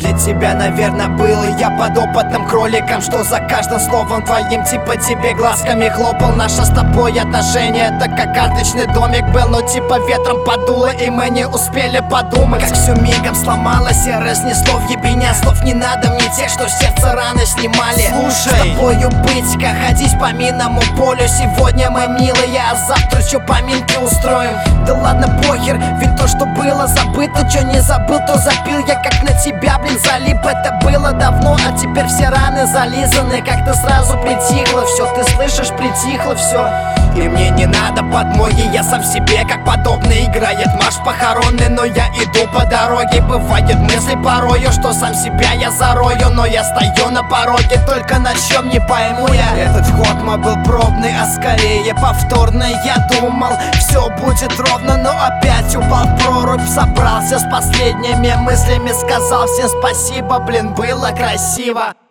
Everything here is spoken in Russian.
Для тебя, наверное, был я подопытным кроликом, что за каждым словом твоим типа тебе глазками хлопал. Наше с тобой отношение это как карточный домик был, но типа ветром подуло и мы не успели подумать. Как все мигом сломалось и разнесло в ебеня. Слов не надо мне тех, что сердце раны снимали. Слушай, с тобою быть, как ходить по минному полю. Сегодня мы милые, а завтра что поминки устроим. Да ладно похер, ведь то, что было забыто, что не забыл, то запил. Я как на тебя, блин, залип. Это было давно, а теперь все раны зализаны. Как-то сразу притихло все, ты слышишь, притихло все. И мне не надо подмоги, я сам себе как подобно. Играет марш похоронный, но я иду по дороге. Бывают мысли порою, что сам себя я зарою, но я стою на пороге, только на чем не пойму я. Этот ход мой был пробный, а скорее повторный. Я думал, все будет ровно, но опять упал в прорубь. Собрался с последними мыслями, сказал всем спасибо, блин, было красиво.